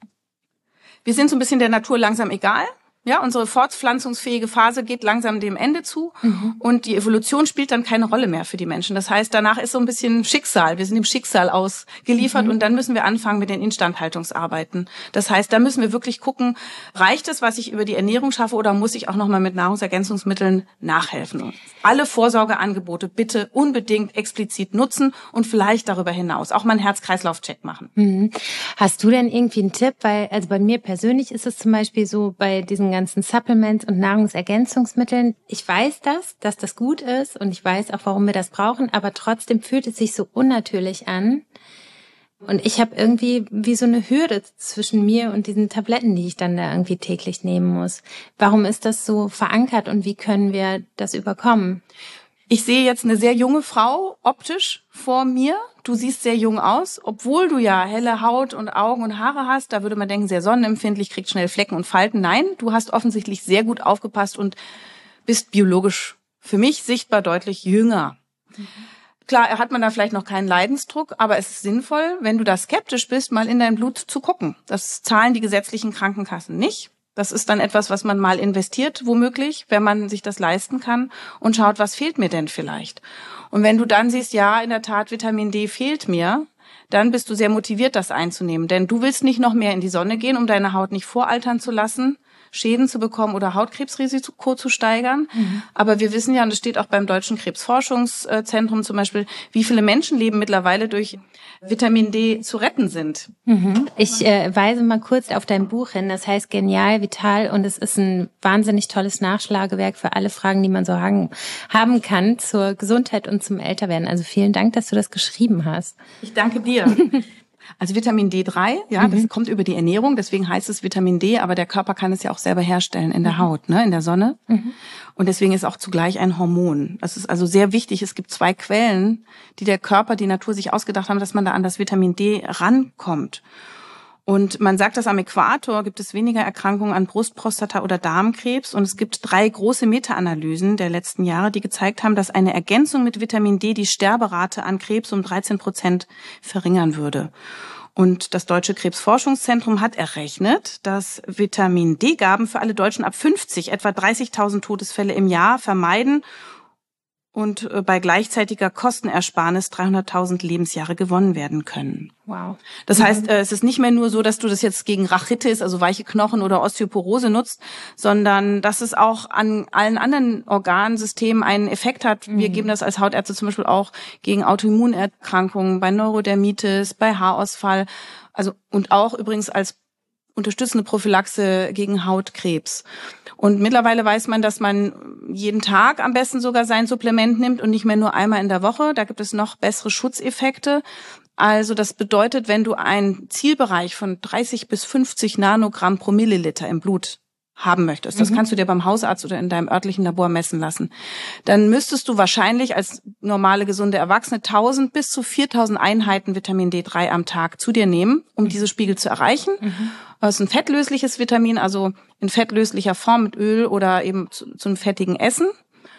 wir sind so ein bisschen der Natur langsam egal. Ja, unsere fortpflanzungsfähige Phase geht langsam dem Ende zu mhm. und die Evolution spielt dann keine Rolle mehr für die Menschen. Das heißt, danach ist so ein bisschen Schicksal. Wir sind dem Schicksal ausgeliefert mhm. und dann müssen wir anfangen mit den Instandhaltungsarbeiten. Das heißt, da müssen wir wirklich gucken, reicht es, was ich über die Ernährung schaffe oder muss ich auch nochmal mit Nahrungsergänzungsmitteln nachhelfen? Alle Vorsorgeangebote bitte unbedingt explizit nutzen und vielleicht darüber hinaus auch mal einen Herz-Kreislauf-Check machen. Mhm. Hast du denn irgendwie einen Tipp? Weil, also bei mir persönlich ist es zum Beispiel so, bei diesen ganzen Supplements und Nahrungsergänzungsmitteln, ich weiß das, dass das gut ist und ich weiß auch, warum wir das brauchen, aber trotzdem fühlt es sich so unnatürlich an und ich habe irgendwie wie so eine Hürde zwischen mir und diesen Tabletten, die ich dann da irgendwie täglich nehmen muss. Warum ist das so verankert und wie können wir das überkommen? Ich sehe jetzt eine sehr junge Frau optisch vor mir. Du siehst sehr jung aus, obwohl du ja helle Haut und Augen und Haare hast. Da würde man denken, sehr sonnenempfindlich, kriegt schnell Flecken und Falten. Nein, du hast offensichtlich sehr gut aufgepasst und bist biologisch für mich sichtbar deutlich jünger. Mhm. Klar, hat man da vielleicht noch keinen Leidensdruck, aber es ist sinnvoll, wenn du da skeptisch bist, mal in dein Blut zu gucken. Das zahlen die gesetzlichen Krankenkassen nicht. Das ist dann etwas, was man mal investiert, womöglich, wenn man sich das leisten kann und schaut, was fehlt mir denn vielleicht. Und wenn du dann siehst, ja, in der Tat, Vitamin D fehlt mir, dann bist du sehr motiviert, das einzunehmen. Denn du willst nicht noch mehr in die Sonne gehen, um deine Haut nicht voraltern zu lassen, Schäden zu bekommen oder Hautkrebsrisiko zu steigern. Mhm. Aber wir wissen ja, und das steht auch beim Deutschen Krebsforschungszentrum zum Beispiel, wie viele Menschenleben mittlerweile durch Vitamin D zu retten sind. Mhm. Ich äh, weise mal kurz auf dein Buch hin. Das heißt Genial, Vital, und es ist ein wahnsinnig tolles Nachschlagewerk für alle Fragen, die man so haben, haben kann zur Gesundheit und zum Älterwerden. Also vielen Dank, dass du das geschrieben hast. Ich danke dir. Also Vitamin D drei, ja, mhm. das kommt über die Ernährung, deswegen heißt es Vitamin D, aber der Körper kann es ja auch selber herstellen in der mhm. Haut, ne, in der Sonne. Mhm. Und deswegen ist auch zugleich ein Hormon. Das ist also sehr wichtig. Es gibt zwei Quellen, die der Körper, die Natur sich ausgedacht haben, dass man da an das Vitamin D rankommt. Und man sagt, dass am Äquator gibt es weniger Erkrankungen an Brust-, Prostata- oder Darmkrebs. Und es gibt drei große Meta-Analysen der letzten Jahre, die gezeigt haben, dass eine Ergänzung mit Vitamin D die Sterberate an Krebs um dreizehn Prozent verringern würde. Und das Deutsche Krebsforschungszentrum hat errechnet, dass Vitamin D-Gaben für alle Deutschen ab fünfzig etwa dreißigtausend Todesfälle im Jahr vermeiden und bei gleichzeitiger Kostenersparnis dreihunderttausend Lebensjahre gewonnen werden können. Wow. Das heißt, es ist nicht mehr nur so, dass du das jetzt gegen Rachitis, also weiche Knochen oder Osteoporose nutzt, sondern dass es auch an allen anderen Organsystemen einen Effekt hat. Wir mhm. geben das als Hautärzte zum Beispiel auch gegen Autoimmunerkrankungen, bei Neurodermitis, bei Haarausfall, also und auch übrigens als unterstützende Prophylaxe gegen Hautkrebs. Und mittlerweile weiß man, dass man jeden Tag am besten sogar sein Supplement nimmt und nicht mehr nur einmal in der Woche. Da gibt es noch bessere Schutzeffekte. Also das bedeutet, wenn du einen Zielbereich von dreißig bis fünfzig Nanogramm pro Milliliter im Blut haben möchtest, das mhm. kannst du dir beim Hausarzt oder in deinem örtlichen Labor messen lassen, dann müsstest du wahrscheinlich als normale, gesunde Erwachsene tausend bis zu viertausend Einheiten Vitamin D drei am Tag zu dir nehmen, um mhm. diese Spiegel zu erreichen. Mhm. Das ist ein fettlösliches Vitamin, also in fettlöslicher Form mit Öl oder eben zu, zu einem fettigen Essen.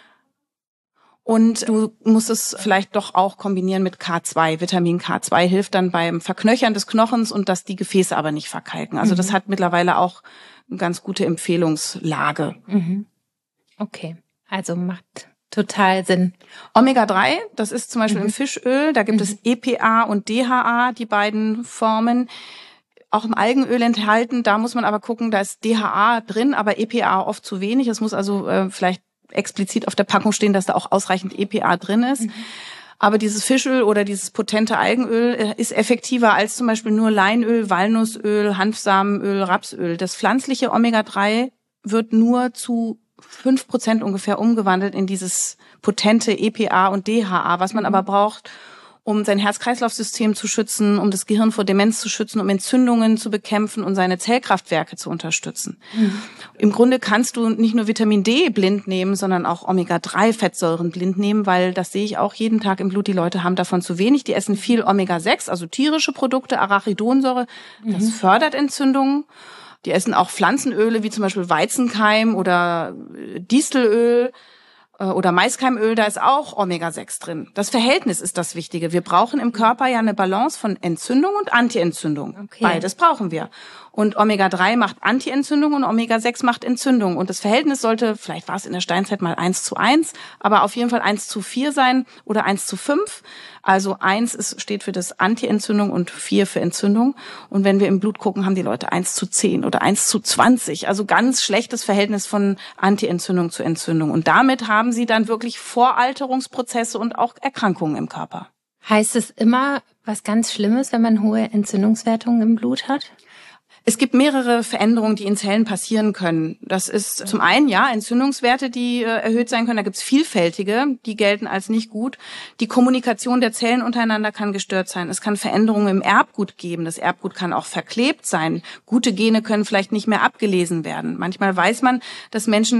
Und du musst es vielleicht doch auch kombinieren mit K zwei. Vitamin K zwei hilft dann beim Verknöchern des Knochens und dass die Gefäße aber nicht verkalken. Also mhm. das hat mittlerweile auch eine ganz gute Empfehlungslage. Mhm. Okay, also macht total Sinn. Omega drei, das ist zum Beispiel mhm. im Fischöl. Da gibt mhm. es E P A und D H A, die beiden Formen. Auch im Algenöl enthalten. Da muss man aber gucken, da ist D H A drin, aber E P A oft zu wenig. Es muss also äh, vielleicht explizit auf der Packung stehen, dass da auch ausreichend E P A drin ist. Mhm. Aber dieses Fischöl oder dieses potente Algenöl äh, ist effektiver als zum Beispiel nur Leinöl, Walnussöl, Hanfsamenöl, Rapsöl. Das pflanzliche Omega drei wird nur zu fünf Prozent ungefähr umgewandelt in dieses potente E P A und D H A, was man mhm. aber braucht, um sein Herz-Kreislauf-System zu schützen, um das Gehirn vor Demenz zu schützen, um Entzündungen zu bekämpfen und seine Zellkraftwerke zu unterstützen. Mhm. Im Grunde kannst du nicht nur Vitamin D blind nehmen, sondern auch Omega drei Fettsäuren blind nehmen, weil das sehe ich auch jeden Tag im Blut, die Leute haben davon zu wenig. Die essen viel Omega sechs, also tierische Produkte, Arachidonsäure, mhm. das fördert Entzündungen. Die essen auch Pflanzenöle, wie zum Beispiel Weizenkeim oder Distelöl oder Maiskeimöl, da ist auch Omega sechs drin. Das Verhältnis ist das Wichtige. Wir brauchen im Körper ja eine Balance von Entzündung und Antientzündung. Okay. Beides brauchen wir. Und Omega drei macht Antientzündung und Omega sechs macht Entzündung. Und das Verhältnis sollte, vielleicht war es in der Steinzeit mal eins zu eins, aber auf jeden Fall eins zu vier sein oder eins zu fünf. Also eins ist, steht für das Antientzündung und vier für Entzündung. Und wenn wir im Blut gucken, haben die Leute eins zu zehn oder eins zu zwanzig. Also ganz schlechtes Verhältnis von Antientzündung zu Entzündung. Und damit haben sie dann wirklich Voralterungsprozesse und auch Erkrankungen im Körper. Heißt es immer was ganz Schlimmes, wenn man hohe Entzündungswertungen im Blut hat? Es gibt mehrere Veränderungen, die in Zellen passieren können. Das ist zum einen, ja, Entzündungswerte, die äh, erhöht sein können. Da gibt's vielfältige, die gelten als nicht gut. Die Kommunikation der Zellen untereinander kann gestört sein. Es kann Veränderungen im Erbgut geben. Das Erbgut kann auch verklebt sein. Gute Gene können vielleicht nicht mehr abgelesen werden. Manchmal weiß man, dass Menschen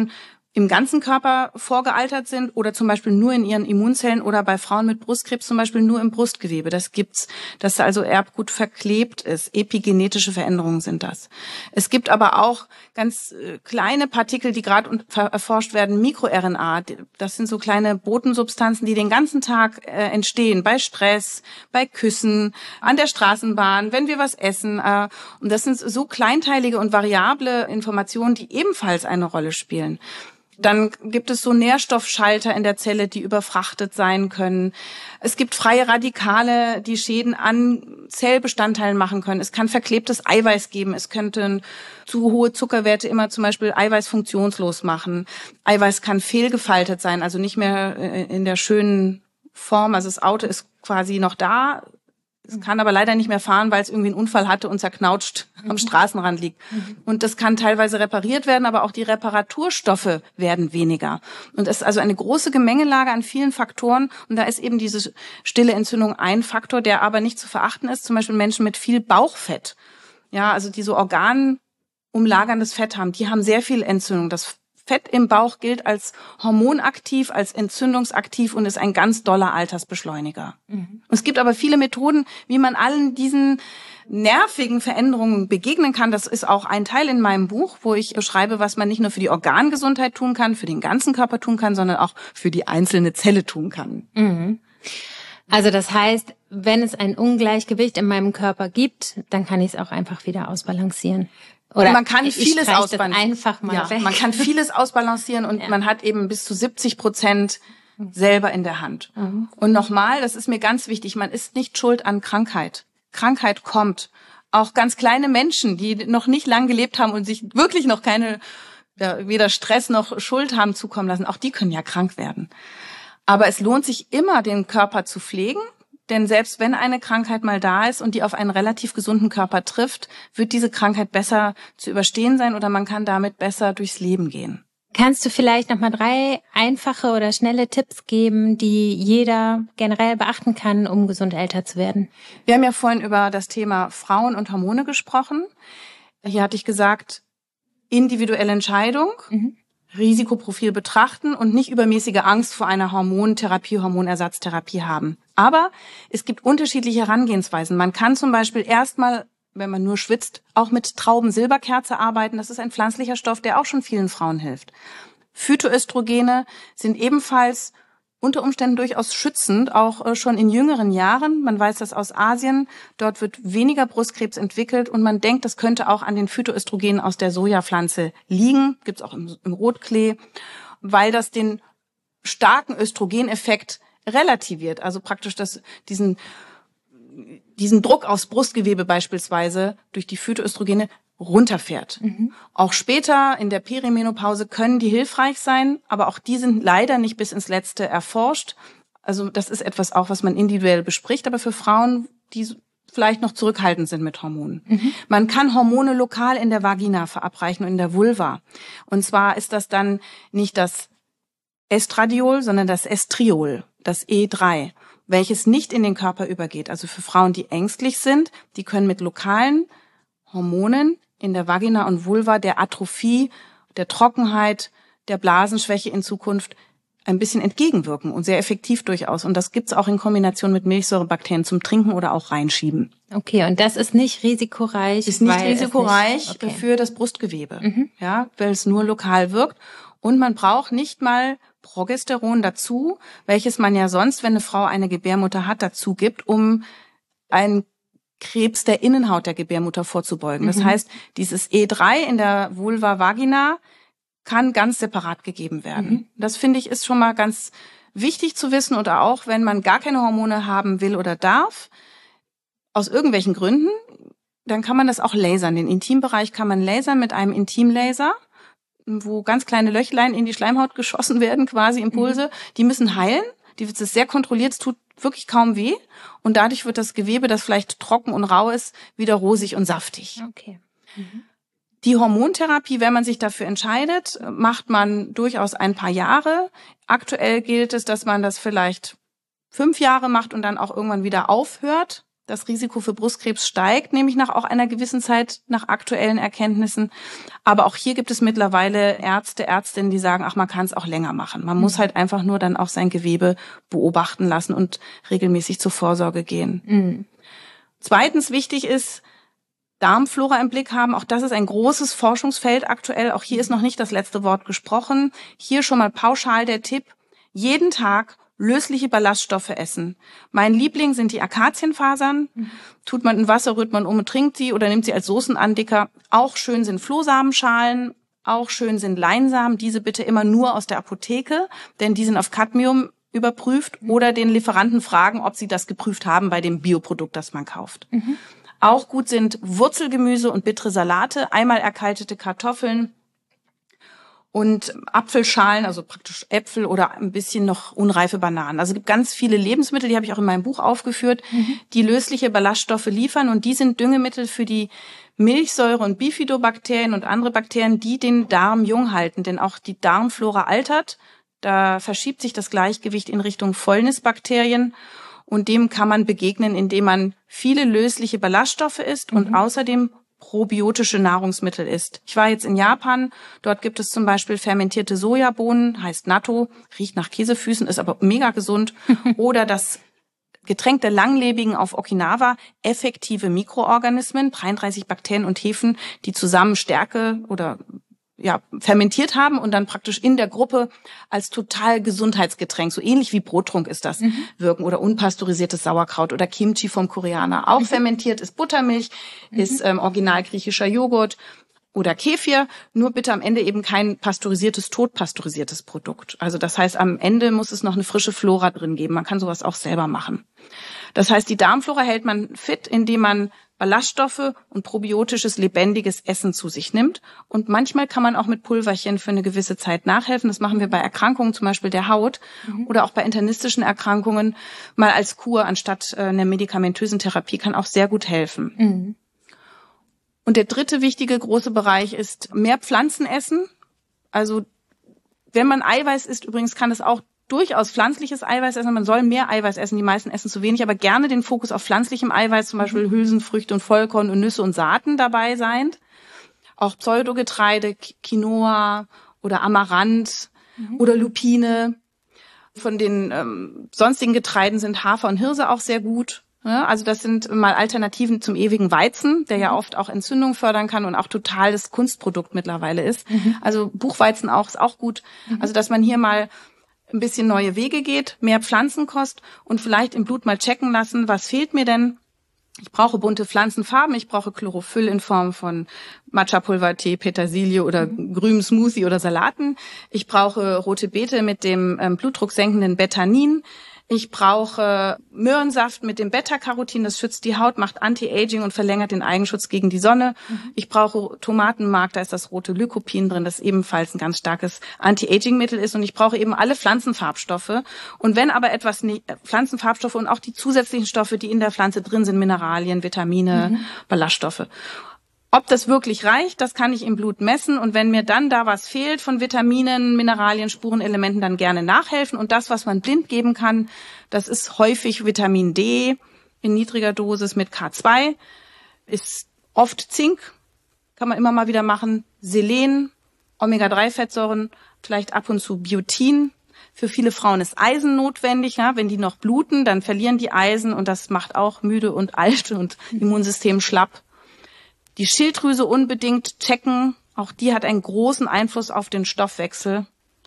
im ganzen Körper vorgealtert sind oder zum Beispiel nur in ihren Immunzellen oder bei Frauen mit Brustkrebs zum Beispiel nur im Brustgewebe. Das gibt's, dass da also Erbgut verklebt ist. Epigenetische Veränderungen sind das. Es gibt aber auch ganz kleine Partikel, die gerade erforscht werden, MikroRNA. Das sind so kleine Botensubstanzen, die den ganzen Tag äh, entstehen, bei Stress, bei Küssen, an der Straßenbahn, wenn wir was essen. Äh, und das sind so kleinteilige und variable Informationen, die ebenfalls eine Rolle spielen. Dann gibt es so Nährstoffschalter in der Zelle, die überfrachtet sein können. Es gibt freie Radikale, die Schäden an Zellbestandteilen machen können. Es kann verklebtes Eiweiß geben. Es könnten zu hohe Zuckerwerte immer zum Beispiel Eiweiß funktionslos machen. Eiweiß kann fehlgefaltet sein, also nicht mehr in der schönen Form. Also das Auto ist quasi noch da. Es kann aber leider nicht mehr fahren, weil es irgendwie einen Unfall hatte und zerknautscht am Straßenrand liegt. Und das kann teilweise repariert werden, aber auch die Reparaturstoffe werden weniger. Und es ist also eine große Gemengelage an vielen Faktoren. Und da ist eben diese stille Entzündung ein Faktor, der aber nicht zu verachten ist. Zum Beispiel Menschen mit viel Bauchfett. Ja, also die so organumlagerndes Fett haben, die haben sehr viel Entzündung. Das Fett im Bauch gilt als hormonaktiv, als entzündungsaktiv und ist ein ganz doller Altersbeschleuniger. Mhm. Es gibt aber viele Methoden, wie man allen diesen nervigen Veränderungen begegnen kann. Das ist auch ein Teil in meinem Buch, wo ich beschreibe, was man nicht nur für die Organgesundheit tun kann, für den ganzen Körper tun kann, sondern auch für die einzelne Zelle tun kann. Mhm. Also das heißt, wenn es ein Ungleichgewicht in meinem Körper gibt, dann kann ich es auch einfach wieder ausbalancieren. Oder man kann vieles ausbalancieren. Einfach mal ja, weg. Man kann vieles ausbalancieren und ja. man hat eben bis zu siebzig Prozent selber in der Hand. Mhm. Und nochmal, das ist mir ganz wichtig, man ist nicht schuld an Krankheit. Krankheit kommt. Auch ganz kleine Menschen, die noch nicht lang gelebt haben und sich wirklich noch keine, ja, weder Stress noch Schuld haben zukommen lassen, auch die können ja krank werden. Aber es lohnt sich immer, den Körper zu pflegen. Denn selbst wenn eine Krankheit mal da ist und die auf einen relativ gesunden Körper trifft, wird diese Krankheit besser zu überstehen sein oder man kann damit besser durchs Leben gehen. Kannst du vielleicht noch mal drei einfache oder schnelle Tipps geben, die jeder generell beachten kann, um gesund älter zu werden? Wir haben ja vorhin über das Thema Frauen und Hormone gesprochen. Hier hatte ich gesagt, individuelle Entscheidung. Mhm. Risikoprofil betrachten und nicht übermäßige Angst vor einer Hormontherapie, Hormonersatztherapie haben. Aber es gibt unterschiedliche Herangehensweisen. Man kann zum Beispiel erstmal, wenn man nur schwitzt, auch mit Traubensilberkerze arbeiten. Das ist ein pflanzlicher Stoff, der auch schon vielen Frauen hilft. Phytoöstrogene sind ebenfalls unter Umständen durchaus schützend, auch schon in jüngeren Jahren. Man weiß das aus Asien. Dort wird weniger Brustkrebs entwickelt und man denkt, das könnte auch an den Phytoöstrogenen aus der Sojapflanze liegen. Gibt's auch im, im Rotklee, weil das den starken Östrogeneffekt relativiert. Also praktisch das, diesen, diesen Druck aufs Brustgewebe beispielsweise durch die Phytoöstrogene runterfährt. Mhm. Auch später in der Perimenopause können die hilfreich sein, aber auch die sind leider nicht bis ins Letzte erforscht. Also das ist etwas auch, was man individuell bespricht, aber für Frauen, die vielleicht noch zurückhaltend sind mit Hormonen. Mhm. Man kann Hormone lokal in der Vagina verabreichen und in der Vulva. Und zwar ist das dann nicht das Estradiol, sondern das Estriol, das E drei, welches nicht in den Körper übergeht. Also für Frauen, die ängstlich sind, die können mit lokalen Hormonen in der Vagina und Vulva der Atrophie, der Trockenheit, der Blasenschwäche in Zukunft ein bisschen entgegenwirken und sehr effektiv durchaus. Und das gibt's auch in Kombination mit Milchsäurebakterien zum Trinken oder auch reinschieben. Okay, und das ist nicht risikoreich? Ist nicht risikoreich nicht, okay. für das Brustgewebe, mhm. ja, weil es nur lokal wirkt. Und man braucht nicht mal Progesteron dazu, welches man ja sonst, wenn eine Frau eine Gebärmutter hat, dazu gibt, um einen Krebs der Innenhaut der Gebärmutter vorzubeugen. Das mhm. heißt, dieses E drei in der Vulva Vagina kann ganz separat gegeben werden. Mhm. Das finde ich ist schon mal ganz wichtig zu wissen oder auch, wenn man gar keine Hormone haben will oder darf, aus irgendwelchen Gründen, dann kann man das auch lasern. Den Intimbereich kann man lasern mit einem Intimlaser, wo ganz kleine Löchlein in die Schleimhaut geschossen werden, quasi Impulse. Mhm. Die müssen heilen. Die wird sehr kontrolliert, es tut wirklich kaum weh. Und dadurch wird das Gewebe, das vielleicht trocken und rau ist, wieder rosig und saftig. Okay. Mhm. Die Hormontherapie, wenn man sich dafür entscheidet, macht man durchaus ein paar Jahre. Aktuell gilt es, dass man das vielleicht fünf Jahre macht und dann auch irgendwann wieder aufhört. Das Risiko für Brustkrebs steigt, nämlich nach auch einer gewissen Zeit nach aktuellen Erkenntnissen. Aber auch hier gibt es mittlerweile Ärzte, Ärztinnen, die sagen, ach, man kann es auch länger machen. Man mhm. muss halt einfach nur dann auch sein Gewebe beobachten lassen und regelmäßig zur Vorsorge gehen. Mhm. Zweitens wichtig ist, Darmflora im Blick haben. Auch das ist ein großes Forschungsfeld aktuell. Auch hier ist noch nicht das letzte Wort gesprochen. Hier schon mal pauschal der Tipp, jeden Tag lösliche Ballaststoffe essen. Mein Liebling sind die Akazienfasern. Mhm. Tut man in Wasser, rührt man um und trinkt sie oder nimmt sie als Soßenandicker. Auch schön sind Flohsamenschalen, auch schön sind Leinsamen. Diese bitte immer nur aus der Apotheke, denn die sind auf Cadmium überprüft. Mhm. Oder den Lieferanten fragen, ob sie das geprüft haben bei dem Bioprodukt, das man kauft. Mhm. Auch gut sind Wurzelgemüse und bittere Salate, einmal erkaltete Kartoffeln und Apfelschalen, also praktisch Äpfel oder ein bisschen noch unreife Bananen. Also es gibt ganz viele Lebensmittel, die habe ich auch in meinem Buch aufgeführt, mhm. die lösliche Ballaststoffe liefern und die sind Düngemittel für die Milchsäure- und Bifidobakterien und andere Bakterien, die den Darm jung halten. Denn auch die Darmflora altert, da verschiebt sich das Gleichgewicht in Richtung Fäulnisbakterien und dem kann man begegnen, indem man viele lösliche Ballaststoffe isst mhm. und außerdem probiotische Nahrungsmittel isst. Ich war jetzt in Japan, dort gibt es zum Beispiel fermentierte Sojabohnen, heißt Natto, riecht nach Käsefüßen, ist aber mega gesund. Oder das Getränk der Langlebigen auf Okinawa, effektive Mikroorganismen, dreiunddreißig Bakterien und Hefen, die zusammen Stärke oder ja, fermentiert haben und dann praktisch in der Gruppe als total Gesundheitsgetränk, so ähnlich wie Brottrunk ist das, mhm. wirken. Oder unpasteurisiertes Sauerkraut oder Kimchi vom Koreaner. Auch mhm. fermentiert ist Buttermilch, mhm. ist ähm, original griechischer Joghurt oder Kefir, nur bitte am Ende eben kein pasteurisiertes, totpasteurisiertes Produkt. Also das heißt, am Ende muss es noch eine frische Flora drin geben. Man kann sowas auch selber machen. Das heißt, die Darmflora hält man fit, indem man Ballaststoffe und probiotisches, lebendiges Essen zu sich nimmt. Und manchmal kann man auch mit Pulverchen für eine gewisse Zeit nachhelfen. Das machen wir bei Erkrankungen, zum Beispiel der Haut mhm. oder auch bei internistischen Erkrankungen. Mal als Kur anstatt äh, einer medikamentösen Therapie kann auch sehr gut helfen. Mhm. Und der dritte wichtige große Bereich ist mehr Pflanzen essen. Also wenn man Eiweiß isst, übrigens kann es auch durchaus pflanzliches Eiweiß essen. Man soll mehr Eiweiß essen, die meisten essen zu wenig, aber gerne den Fokus auf pflanzlichem Eiweiß, zum Beispiel Hülsenfrüchte und Vollkorn und Nüsse und Saaten dabei sein. Auch Pseudogetreide, Quinoa oder Amaranth mhm. oder Lupine. Von den ähm, sonstigen Getreiden sind Hafer und Hirse auch sehr gut. Ja, also das sind mal Alternativen zum ewigen Weizen, der ja oft auch Entzündung fördern kann und auch total das Kunstprodukt mittlerweile ist. Mhm. Also Buchweizen auch ist auch gut. Mhm. Also dass man hier mal ein bisschen neue Wege geht, mehr Pflanzenkost und vielleicht im Blut mal checken lassen, was fehlt mir denn? Ich brauche bunte Pflanzenfarben, ich brauche Chlorophyll in Form von Matcha-Pulvertee, Petersilie oder mhm. grünem Smoothie oder Salaten. Ich brauche rote Beete mit dem ähm, blutdrucksenkenden Betanin. Ich brauche Möhrensaft mit dem Beta-Carotin, das schützt die Haut, macht Anti-Aging und verlängert den Eigenschutz gegen die Sonne. Mhm. Ich brauche Tomatenmark, da ist das rote Lycopin drin, das ebenfalls ein ganz starkes Anti-Aging-Mittel ist. Und ich brauche eben alle Pflanzenfarbstoffe. Und wenn aber etwas nicht, Pflanzenfarbstoffe und auch die zusätzlichen Stoffe, die in der Pflanze drin sind, Mineralien, Vitamine, mhm. Ballaststoffe. Ob das wirklich reicht, das kann ich im Blut messen. Und wenn mir dann da was fehlt von Vitaminen, Mineralien, Spurenelementen, dann gerne nachhelfen. Und das, was man blind geben kann, das ist häufig Vitamin D in niedriger Dosis mit K zwei, ist oft Zink, kann man immer mal wieder machen, Selen, Omega drei Fettsäuren, vielleicht ab und zu Biotin. Für viele Frauen ist Eisen notwendig. Ja? Wenn die noch bluten, dann verlieren die Eisen und das macht auch müde und alt und Immunsystem schlapp. Die Schilddrüse unbedingt checken, auch die hat einen großen Einfluss auf den Stoffwechsel.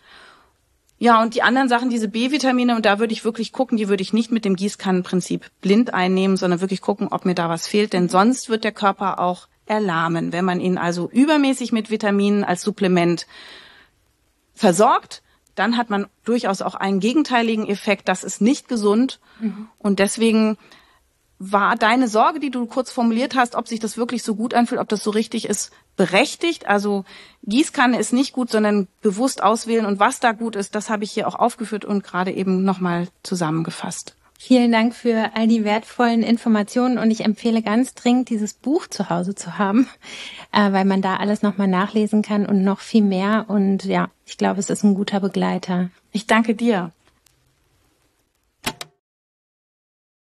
Ja, und die anderen Sachen, diese B-Vitamine, und da würde ich wirklich gucken, die würde ich nicht mit dem Gießkannenprinzip blind einnehmen, sondern wirklich gucken, ob mir da was fehlt, denn sonst wird der Körper auch erlahmen. Wenn man ihn also übermäßig mit Vitaminen als Supplement versorgt, dann hat man durchaus auch einen gegenteiligen Effekt, das ist nicht gesund mhm. und deswegen war deine Sorge, die du kurz formuliert hast, ob sich das wirklich so gut anfühlt, ob das so richtig ist, berechtigt. Also Gießkanne ist nicht gut, sondern bewusst auswählen. Und was da gut ist, das habe ich hier auch aufgeführt und gerade eben nochmal zusammengefasst. Vielen Dank für all die wertvollen Informationen und ich empfehle ganz dringend, dieses Buch zu Hause zu haben, äh, weil man da alles nochmal nachlesen kann und noch viel mehr. Und ja, ich glaube, es ist ein guter Begleiter. Ich danke dir.